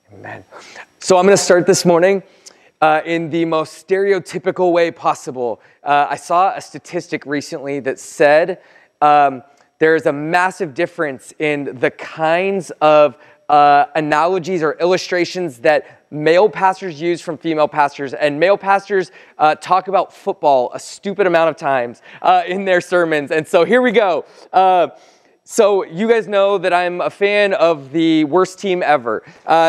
Amen. So I'm going to start this morning in the most stereotypical way possible. I saw a statistic recently that said there's a massive difference in the kinds of analogies or illustrations that male pastors use from female pastors, and male pastors talk about football a stupid amount of times in their sermons. And so here we go. So you guys know that I'm a fan of the worst team ever.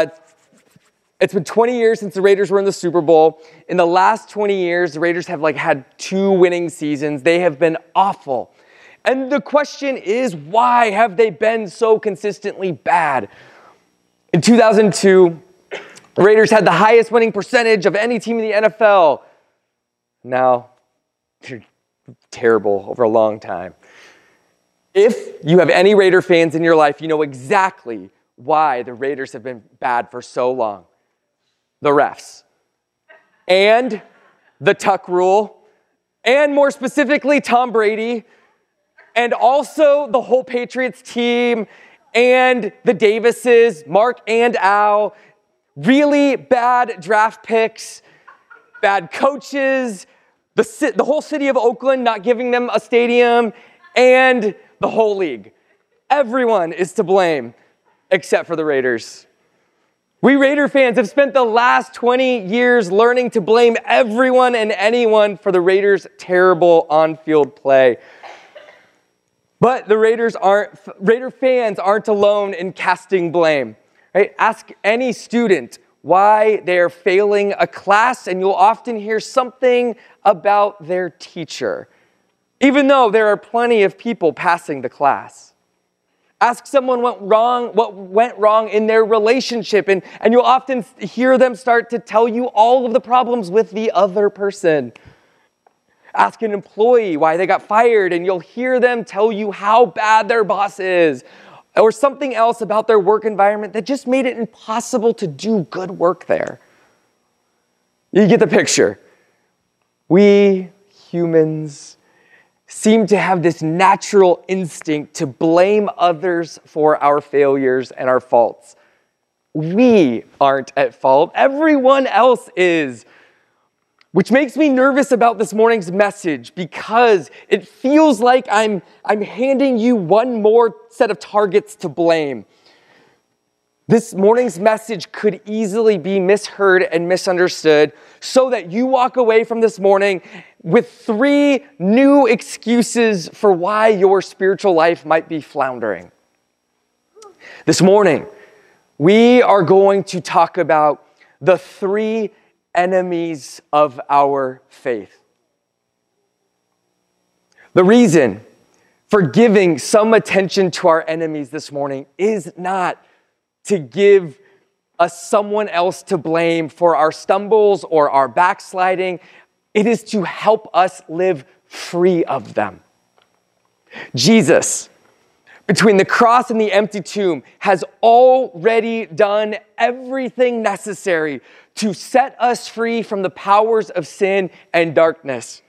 It's been 20 years since the Raiders were in the Super Bowl. In the last 20 years, the Raiders have had 2 winning seasons. They have been awful. And the question is, why have they been so consistently bad? In 2002, the Raiders had the highest winning percentage of any team in the NFL. Now, they're terrible over a long time. If you have any Raider fans in your life, you know exactly why the Raiders have been bad for so long. The refs, and the tuck rule, and more specifically, Tom Brady, and also the whole Patriots team, and the Davises, Mark and Al, really bad draft picks, bad coaches, the whole city of Oakland not giving them a stadium, and the whole league. Everyone is to blame, except for the Raiders. We Raider fans have spent the last 20 years learning to blame everyone and anyone for the Raiders' terrible on-field play. But the Raider fans aren't alone in casting blame. Right? Ask any student why they're failing a class, and you'll often hear something about their teacher, even though there are plenty of people passing the class. Ask someone what went wrong in their relationship, and you'll often hear them start to tell you all of the problems with the other person. Ask an employee why they got fired, and you'll hear them tell you how bad their boss is, or something else about their work environment that just made it impossible to do good work there. You get the picture. We humans seem to have this natural instinct to blame others for our failures and our faults. We aren't at fault. Everyone else is. Which makes me nervous about this morning's message because it feels like I'm handing you one more set of targets to blame. This morning's message could easily be misheard and misunderstood so that you walk away from this morning with 3 new excuses for why your spiritual life might be floundering. This morning, we are going to talk about the 3 enemies of our faith. The reason for giving some attention to our enemies this morning is not to give us someone else to blame for our stumbles or our backsliding. It is to help us live free of them. Jesus, between the cross and the empty tomb, has already done everything necessary to set us free from the powers of sin and darkness.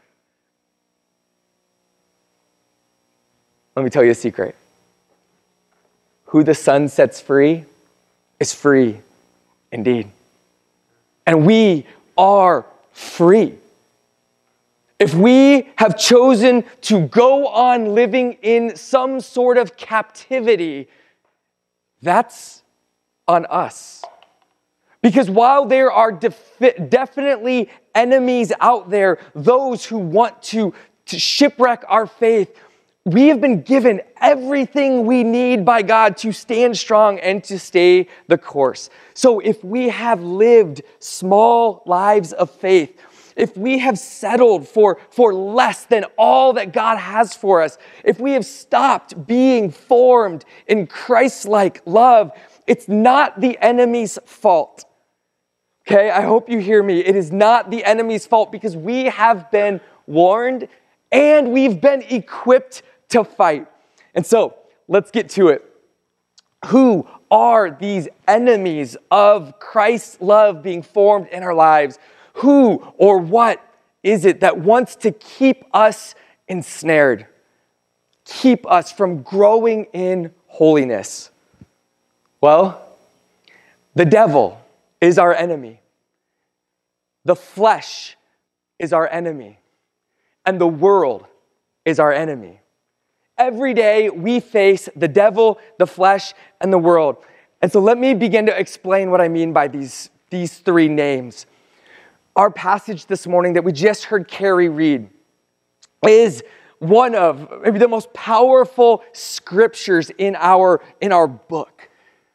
Let me tell you a secret. Who the Son sets free is free indeed. And we are free. If we have chosen to go on living in some sort of captivity, that's on us. Because while there are definitely enemies out there, those who want to shipwreck our faith, we have been given everything we need by God to stand strong and to stay the course. So if we have lived small lives of faith, if we have settled for less than all that God has for us, if we have stopped being formed in Christ-like love, it's not the enemy's fault. Okay, I hope you hear me. It is not the enemy's fault because we have been warned and we've been equipped to fight. And so, let's get to it. Who are these enemies of Christ's love being formed in our lives? Who or what is it that wants to keep us ensnared? Keep us from growing in holiness? Well, the devil is our enemy. The flesh is our enemy. And the world is our enemy. Every day we face the devil, the flesh, and the world. And so let me begin to explain what I mean by these three names. Our passage this morning that we just heard Carrie read is one of maybe the most powerful scriptures in our book.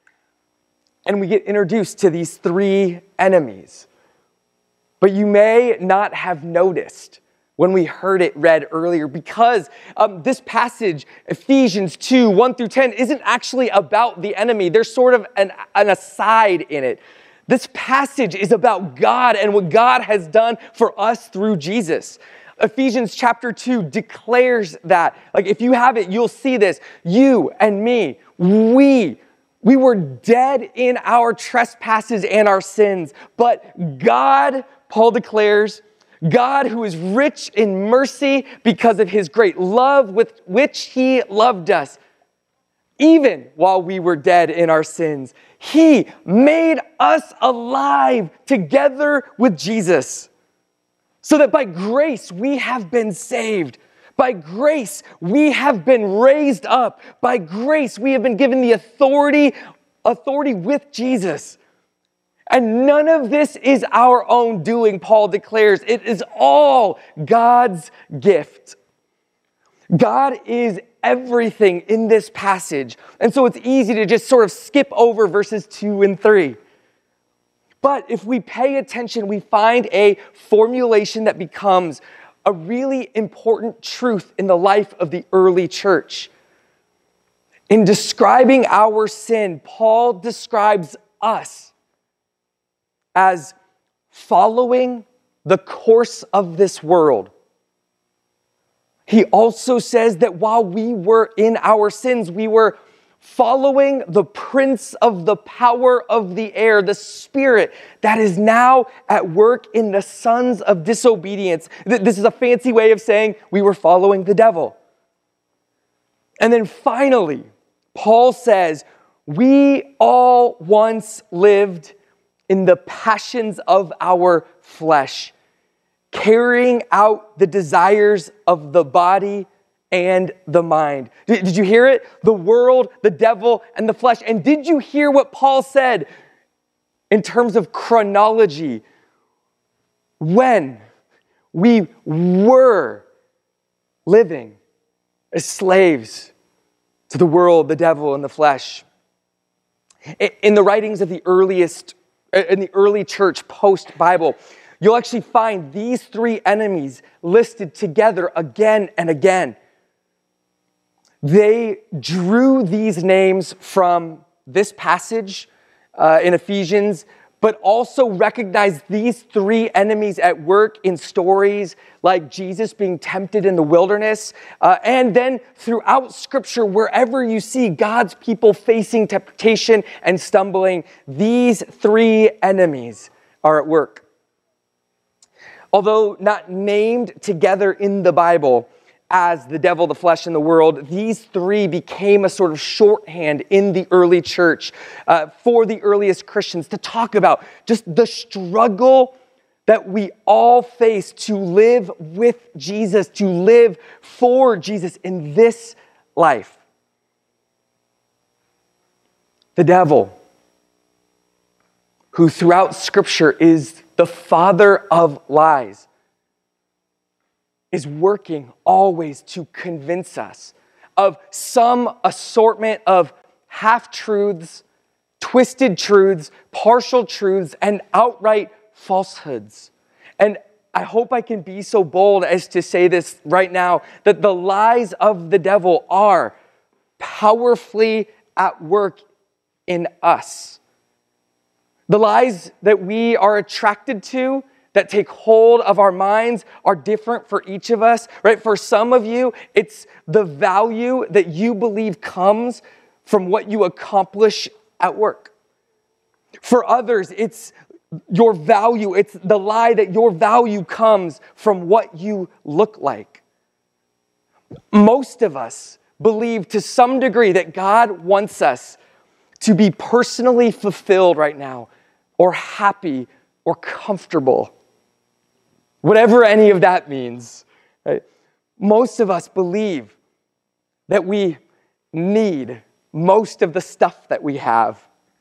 And we get introduced to these three enemies. But you may not have noticed when we heard it read earlier, because this passage, Ephesians 2, 1 through 10, isn't actually about the enemy. There's sort of an aside in it. This passage is about God and what God has done for us through Jesus. Ephesians chapter 2 declares that. Like, if you have it, you'll see this. You and me, we were dead in our trespasses and our sins. But God, Paul declares, God, who is rich in mercy because of his great love with which he loved us, even while we were dead in our sins, he made us alive together with Jesus, so that by grace we have been saved. By grace we have been raised up. By grace we have been given the authority with Jesus. And none of this is our own doing, Paul declares. It is all God's gift. God is everything in this passage. And so it's easy to just sort of skip over verses 2 and 3. But if we pay attention, we find a formulation that becomes a really important truth in the life of the early church. In describing our sin, Paul describes us as following the course of this world. He also says that while we were in our sins, we were following the prince of the power of the air, the spirit that is now at work in the sons of disobedience. This is a fancy way of saying we were following the devil. And then finally, Paul says, we all once lived in the passions of our flesh, carrying out the desires of the body and the mind. Did you hear it? The world, the devil, and the flesh. And did you hear what Paul said in terms of chronology? When we were living as slaves to the world, the devil, and the flesh. In the writings of the early church post-Bible, you'll actually find these three enemies listed together again and again. They drew these names from this passage in Ephesians, but also recognized these three enemies at work in stories like Jesus being tempted in the wilderness, and then throughout Scripture, wherever you see God's people facing temptation and stumbling, these three enemies are at work. Although not named together in the Bible as the devil, the flesh, and the world, these three became a sort of shorthand in the early church for the earliest Christians to talk about just the struggle that we all face to live with Jesus, to live for Jesus in this life. The devil, who throughout Scripture is the father of lies, is working always to convince us of some assortment of half-truths, twisted truths, partial truths, and outright falsehoods. And I hope I can be so bold as to say this right now, that the lies of the devil are powerfully at work in us. The lies that we are attracted to, that take hold of our minds, are different for each of us, right? For some of you, it's the value that you believe comes from what you accomplish at work. For others, it's your value. It's the lie that your value comes from what you look like. Most of us believe to some degree that God wants us to be personally fulfilled right now or happy or comfortable. Whatever any of that means. Right? Most of us believe that we need most of the stuff that we have.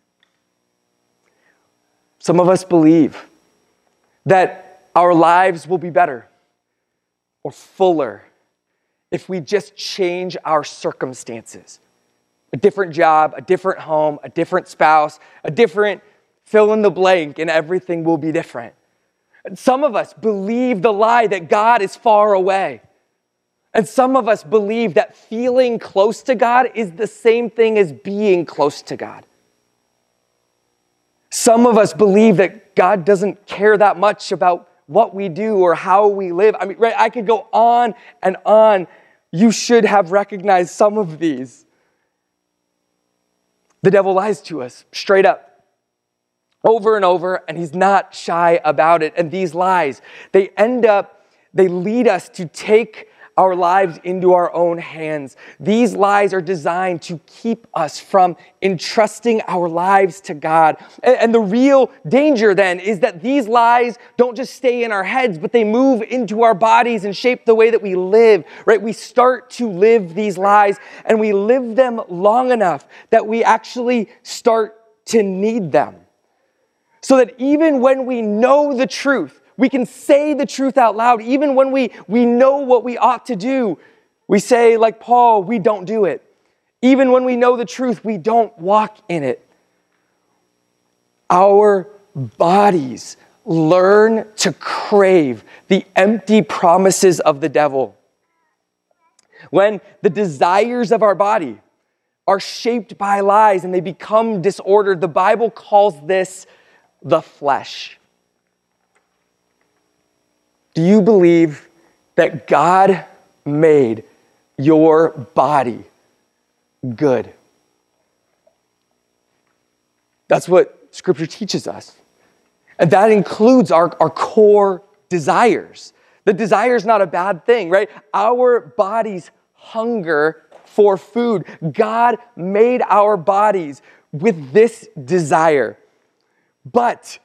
Some of us believe that our lives will be better or fuller if we just change our circumstances. A different job, a different home, a different spouse, a different fill in the blank, and everything will be different. And some of us believe the lie that God is far away. And some of us believe that feeling close to God is the same thing as being close to God. Some of us believe that God doesn't care that much about what we do or how we live. I mean, right, I could go on and on. You should have recognized some of these. The devil lies to us straight up, over and over, and he's not shy about it. And these lies, they lead us to take our lives into our own hands. These lies are designed to keep us from entrusting our lives to God. And the real danger then is that these lies don't just stay in our heads, but they move into our bodies and shape the way that we live, right? We start to live these lies, and we live them long enough that we actually start to need them. So that even when we know the truth, we can say the truth out loud. Even when we know what we ought to do, we say, like Paul, we don't do it. Even when we know the truth, we don't walk in it. Our bodies learn to crave the empty promises of the devil. When the desires of our body are shaped by lies and they become disordered, the Bible calls this the flesh. Do you believe that God made your body good? That's what Scripture teaches us. And that includes our core desires. The desire is not a bad thing, right? Our bodies hunger for food. God made our bodies with this desire. But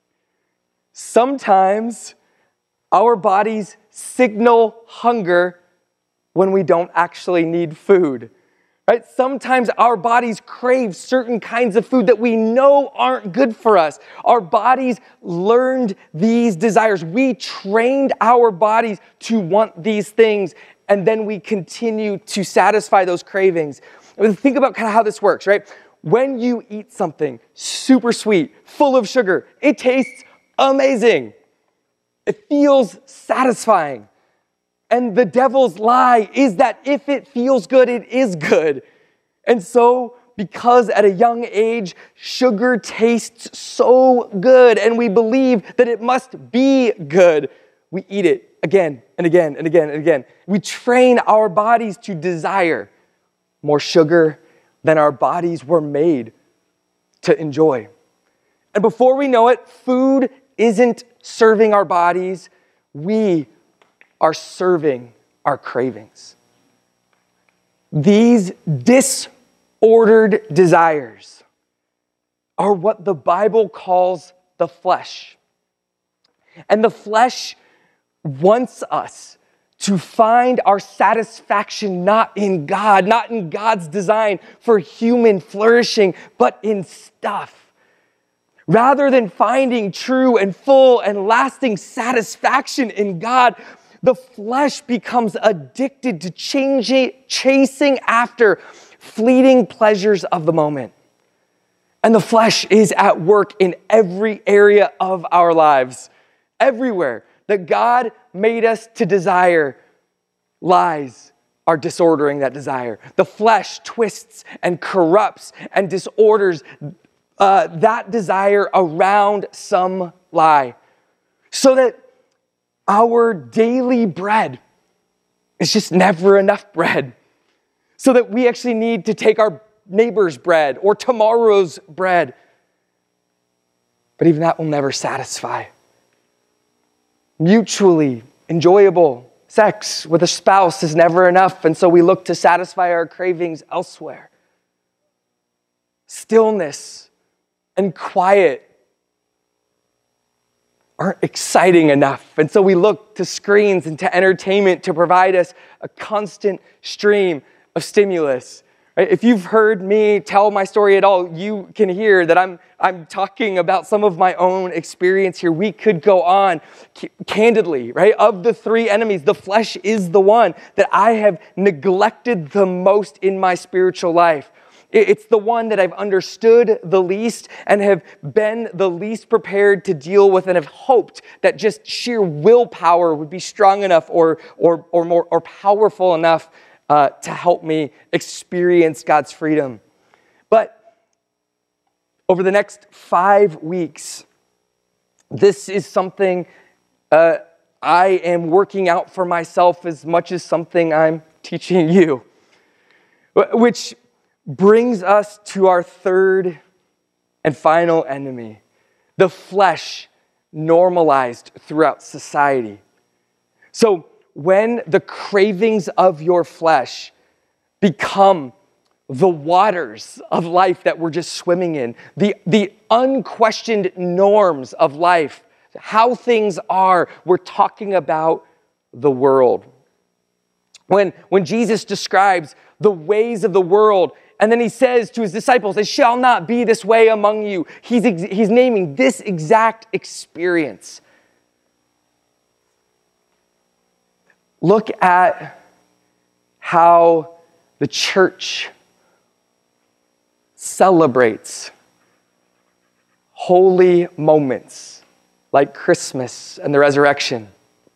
sometimes our bodies signal hunger when we don't actually need food, right? Sometimes our bodies crave certain kinds of food that we know aren't good for us. Our bodies learned these desires. We trained our bodies to want these things, and then we continue to satisfy those cravings. I mean, think about kind of how this works, right? When you eat something super sweet, full of sugar, it tastes amazing. It feels satisfying. And the devil's lie is that if it feels good, it is good. And so, because at a young age, sugar tastes so good and we believe that it must be good, we eat it again and again and again and again. We train our bodies to desire more sugar than our bodies were made to enjoy. And before we know it, food isn't serving our bodies, we are serving our cravings. These disordered desires are what the Bible calls the flesh. And the flesh wants us to find our satisfaction not in God, not in God's design for human flourishing, but in stuff. Rather than finding true and full and lasting satisfaction in God, the flesh becomes addicted to chasing after fleeting pleasures of the moment. And the flesh is at work in every area of our lives. Everywhere that God made us to desire, lies are disordering that desire. The flesh twists and corrupts and disorders that desire around some lie, so that our daily bread is just never enough bread, so that we actually need to take our neighbor's bread or tomorrow's bread. But even that will never satisfy. Mutually enjoyable sex with a spouse is never enough, and so we look to satisfy our cravings elsewhere. Stillness and quiet aren't exciting enough. And so we look to screens and to entertainment to provide us a constant stream of stimulus. Right? If you've heard me tell my story at all, you can hear that I'm talking about some of my own experience here. We could go on candidly, right? Of the three enemies, the flesh is the one that I have neglected the most in my spiritual life. It's the one that I've understood the least and have been the least prepared to deal with, and have hoped that just sheer willpower would be strong enough or powerful enough to help me experience God's freedom. But over the next 5 weeks, this is something I am working out for myself as much as something I'm teaching you, which brings us to our third and final enemy, the flesh normalized throughout society. So when the cravings of your flesh become the waters of life that we're just swimming in, the unquestioned norms of life, how things are, we're talking about the world. When Jesus describes the ways of the world, and then he says to his disciples, "It shall not be this way among you." He's naming this exact experience. Look at how the church celebrates holy moments like Christmas and the resurrection.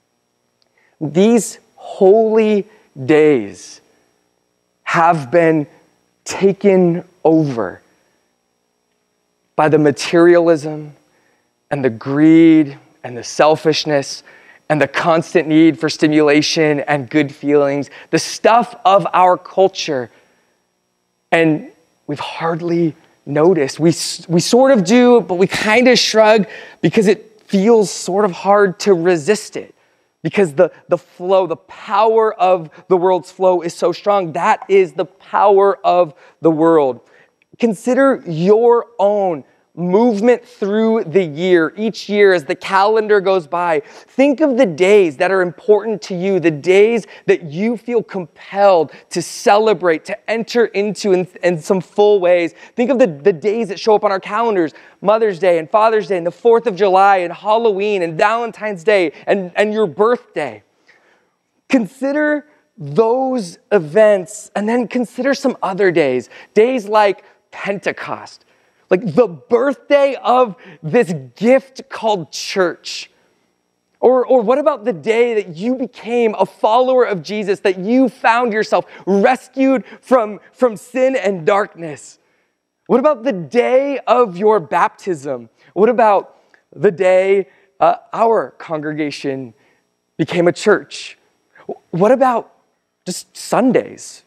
These holy days have been taken over by the materialism and the greed and the selfishness and the constant need for stimulation and good feelings, the stuff of our culture. And we've hardly noticed. We sort of do, but we kind of shrug because it feels sort of hard to resist it. Because the flow, the power of the world's flow is so strong. That is the power of the world. Consider your own movement through the year, each year as the calendar goes by. Think of the days that are important to you, the days that you feel compelled to celebrate, to enter into in some full ways. Think of the days that show up on our calendars, Mother's Day and Father's Day and the 4th of July and Halloween and Valentine's Day and your birthday. Consider those events and then consider some other days like Pentecost. Like the birthday of this gift called church. Or what about the day that you became a follower of Jesus, that you found yourself rescued from sin and darkness? What about the day of your baptism? What about the day our congregation became a church? What about just Sundays?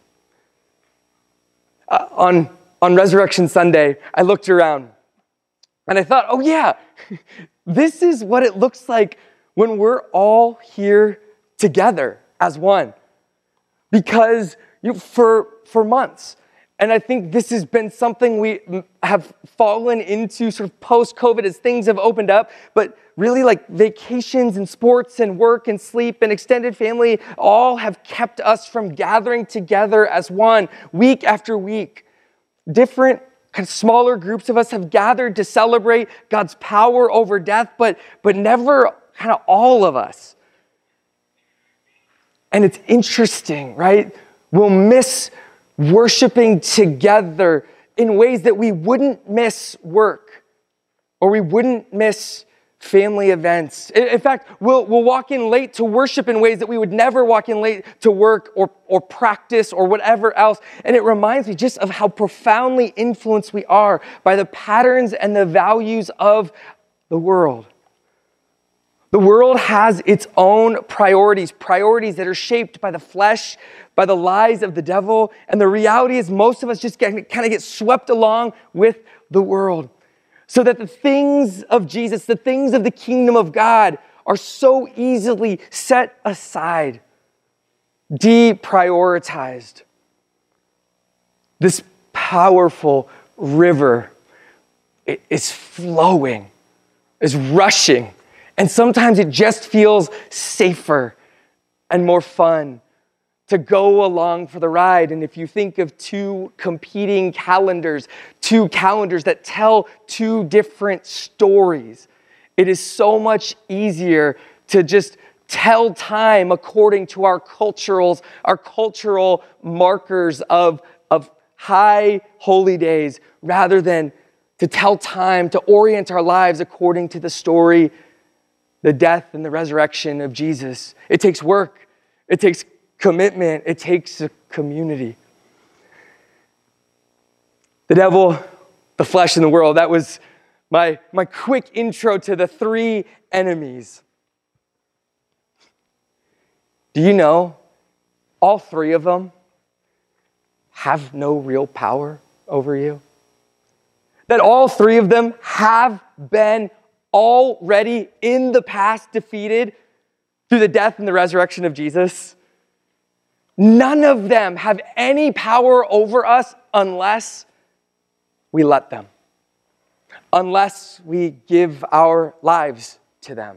On Resurrection Sunday, I looked around and I thought, oh yeah, this is what it looks like when we're all here together as one. Because for months, and I think this has been something we have fallen into sort of post-COVID as things have opened up, but really like vacations and sports and work and sleep and extended family all have kept us from gathering together as one week after week. Different kind of smaller groups of us have gathered to celebrate God's power over death, but never kind of all of us. And it's interesting, right? We'll miss worshiping together in ways that we wouldn't miss work or we wouldn't miss family events. In fact, we'll walk in late to worship in ways that we would never walk in late to work or practice or whatever else. And it reminds me just of how profoundly influenced we are by the patterns and the values of the world. The world has its own priorities that are shaped by the flesh, by the lies of the devil. And the reality is most of us just kind of get swept along with the world. So that the things of Jesus, the things of the kingdom of God are so easily set aside, deprioritized. This powerful river is flowing, is rushing, And sometimes it just feels safer and more fun to go along for the ride. And if you think of two competing calendars, two calendars that tell two different stories, it is so much easier to just tell time according to our cultural markers of high holy days, rather than to tell time, to orient our lives according to the story, the death and the resurrection of Jesus. It takes work. It takes commitment. It takes a community. The devil, the flesh, and the world. That was my quick intro to the three enemies. Do you know all three of them have no real power over you? That all three of them have been already in the past defeated through the death and the resurrection of Jesus? None of them have any power over us unless we let them, unless we give our lives to them.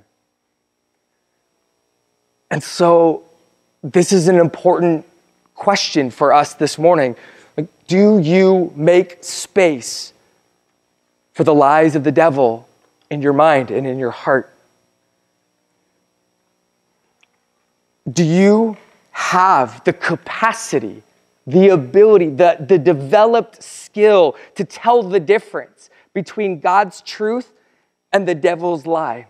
And so this is an important question for us this morning. Do you make space for the lies of the devil in your mind and in your heart? Do you have the capacity, the ability, the developed skill to tell the difference between God's truth and the devil's lie?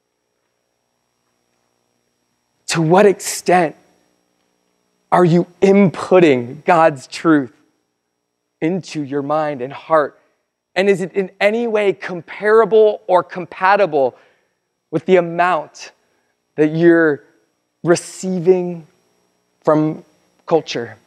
To what extent are you inputting God's truth into your mind and heart? And is it in any way comparable or compatible with the amount that you're receiving from culture?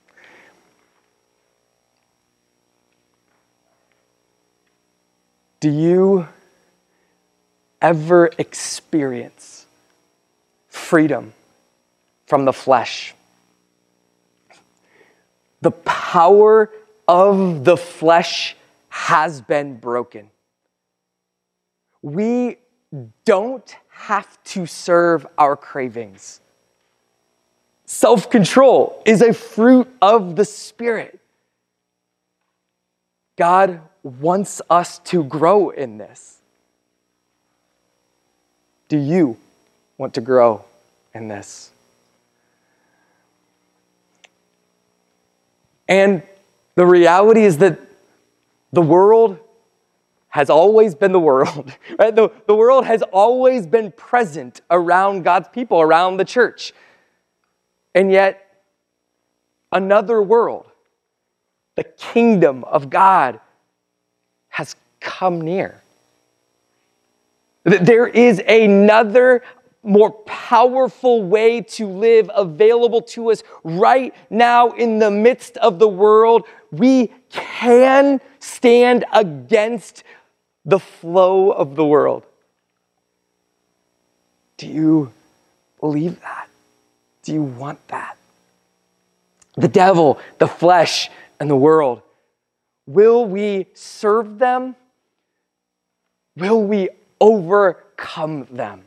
Do you ever experience freedom from the flesh? The power of the flesh has been broken. We don't have to serve our cravings. Self-control is a fruit of the Spirit. God wants us to grow in this. Do you want to grow in this? And the reality is that the world has always been the world, right? The world has always been present around God's people, around the church. And yet, another world, the kingdom of God, has come near. There is another more powerful way to live available to us right now in the midst of the world. We can stand against the flow of the world. Do you believe that? Do you want that? The devil, the flesh, and the world. Will we serve them? Will we overcome them?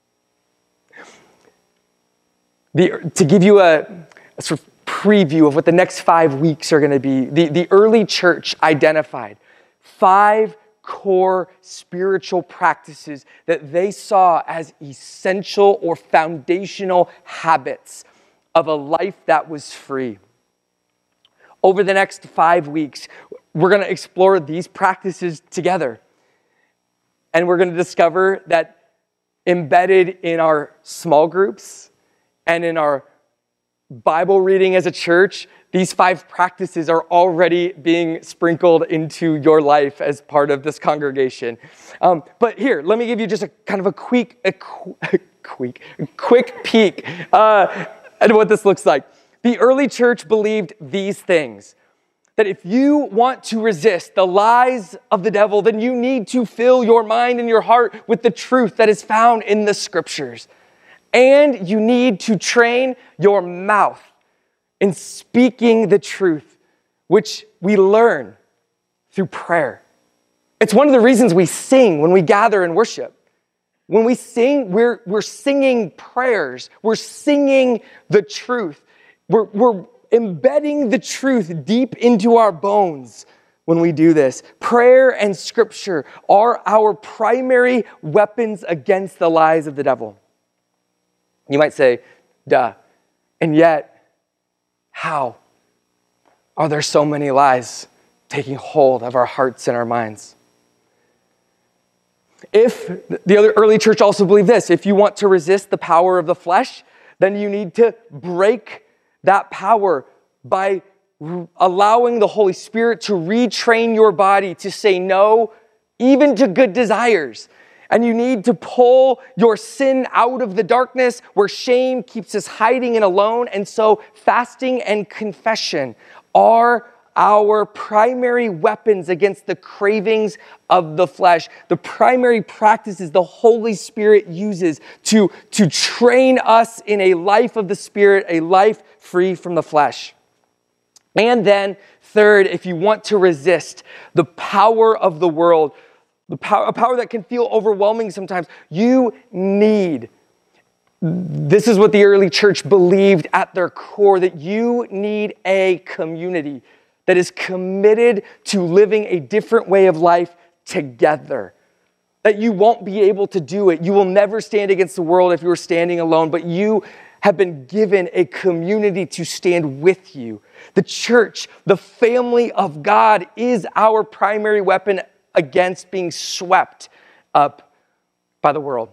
To give you a sort of preview of what the next 5 weeks are going to be, the early church identified 5 core spiritual practices that they saw as essential or foundational habits of a life that was free. Over the next 5 weeks, we're going to explore these practices together. And we're going to discover that embedded in our small groups and in our Bible reading as a church, these 5 practices are already being sprinkled into your life as part of this congregation. But here, let me give you just a kind of a quick peek at what this looks like. The early church believed these things: that if you want to resist the lies of the devil, then you need to fill your mind and your heart with the truth that is found in the scriptures. And you need to train your mouth in speaking the truth, which we learn through prayer. It's one of the reasons we sing when we gather and worship. when we sing, we're singing prayers. We're singing the truth. We're embedding the truth deep into our bones when we do this. Prayer and scripture are our primary weapons against the lies of the devil. You might say, duh. And yet, how are there so many lies taking hold of our hearts and our minds? If the other early church also believed this, if you want to resist the power of the flesh, then you need to break that power by allowing the Holy Spirit to retrain your body to say no, even to good desires. And you need to pull your sin out of the darkness where shame keeps us hiding and alone. And so fasting and confession are our primary weapons against the cravings of the flesh. The primary practices the Holy Spirit uses to train us in a life of the Spirit, a life free from the flesh. And then third, if you want to resist the power of the world, a power that can feel overwhelming sometimes, you need, this is what the early church believed at their core, that you need a community that is committed to living a different way of life together. That you won't be able to do it. You will never stand against the world if you were standing alone, but you have been given a community to stand with you. The church, the family of God, is our primary weapon against being swept up by the world.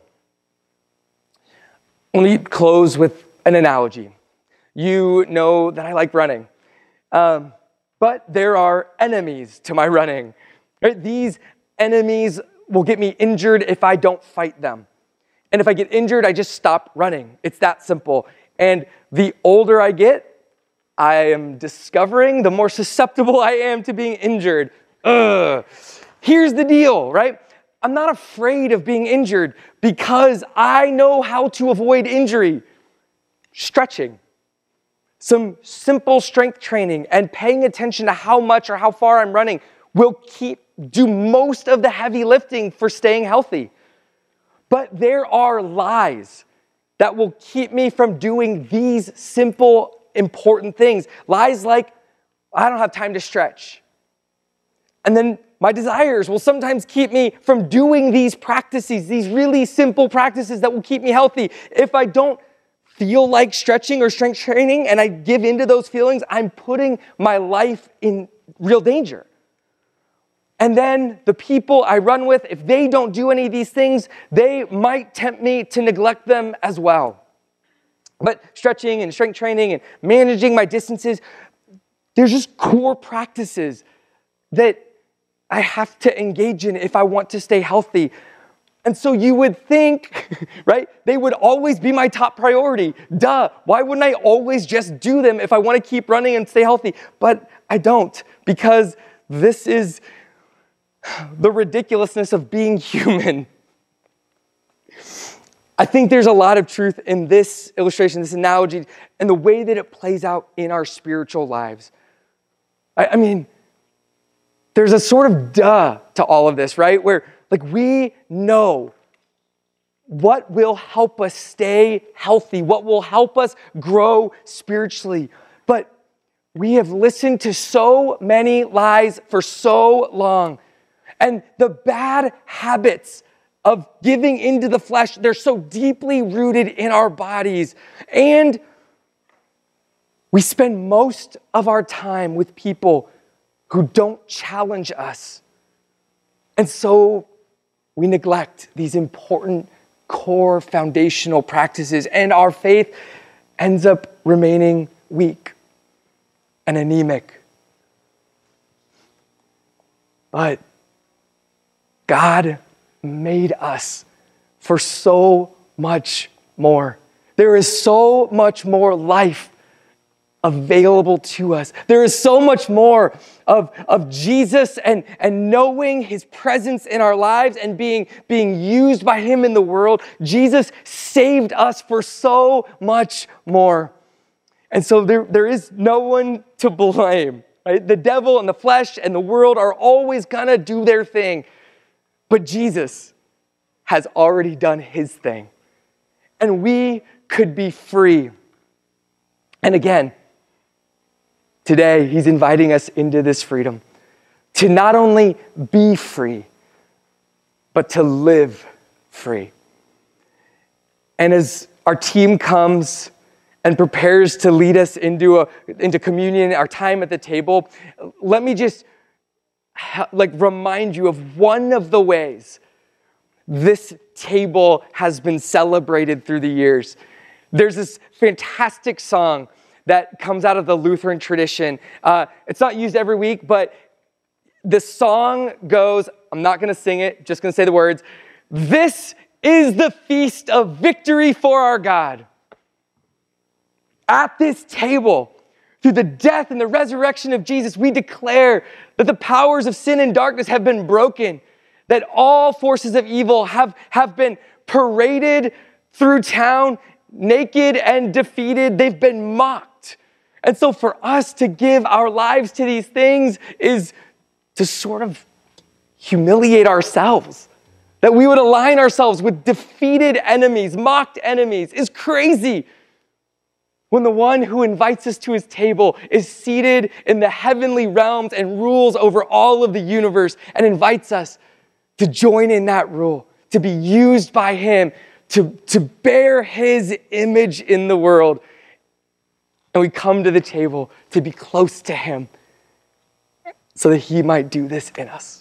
Let me close with an analogy. You know that I like running, but there are enemies to my running. Right? These enemies will get me injured if I don't fight them. And if I get injured, I just stop running. It's that simple. And the older I get, I am discovering the more susceptible I am to being injured. Here's the deal, right? I'm not afraid of being injured because I know how to avoid injury. Stretching, some simple strength training, and paying attention to how much or how far I'm running will do most of the heavy lifting for staying healthy. But there are lies that will keep me from doing these simple, important things. Lies like, I don't have time to stretch. And then my desires will sometimes keep me from doing these practices, these really simple practices that will keep me healthy. If I don't feel like stretching or strength training and I give into those feelings, I'm putting my life in real danger. And then the people I run with, if they don't do any of these things, they might tempt me to neglect them as well. But stretching and strength training and managing my distances, there's just core practices that I have to engage in if I want to stay healthy. And so you would think, right, they would always be my top priority. Duh, why wouldn't I always just do them if I want to keep running and stay healthy? But I don't, because this is the ridiculousness of being human. I think there's a lot of truth in this illustration, this analogy, and the way that it plays out in our spiritual lives. I mean, there's a sort of duh to all of this, right? Where we know what will help us stay healthy, what will help us grow spiritually. But we have listened to so many lies for so long. And the bad habits of giving into the flesh, they're so deeply rooted in our bodies. And we spend most of our time with people who don't challenge us. And so we neglect these important core foundational practices, and our faith ends up remaining weak and anemic. But God made us for so much more. There is so much more life available to us. There is so much more of Jesus and knowing his presence in our lives and being used by him in the world. Jesus saved us for so much more. And so there is no one to blame. Right? The devil and the flesh and the world are always gonna do their thing. But Jesus has already done his thing. And we could be free. And again, today, he's inviting us into this freedom to not only be free, but to live free. And as our team comes and prepares to lead us into communion, our time at the table, let me just remind you of one of the ways this table has been celebrated through the years. There's this fantastic song that comes out of the Lutheran tradition. It's not used every week, but the song goes, I'm not going to sing it, just going to say the words, "This is the feast of victory for our God." At this table, through the death and the resurrection of Jesus, we declare that the powers of sin and darkness have been broken, that all forces of evil have been paraded through town, naked and defeated. They've been mocked. And so for us to give our lives to these things is to sort of humiliate ourselves. That we would align ourselves with defeated enemies, mocked enemies, is crazy. When the one who invites us to his table is seated in the heavenly realms and rules over all of the universe and invites us to join in that rule, to be used by him, to bear his image in the world. And we come to the table to be close to him so that he might do this in us.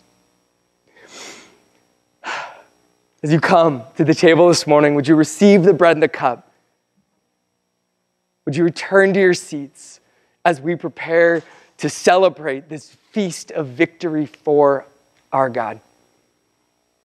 As you come to the table this morning, would you receive the bread and the cup? Would you return to your seats as we prepare to celebrate this feast of victory for our God?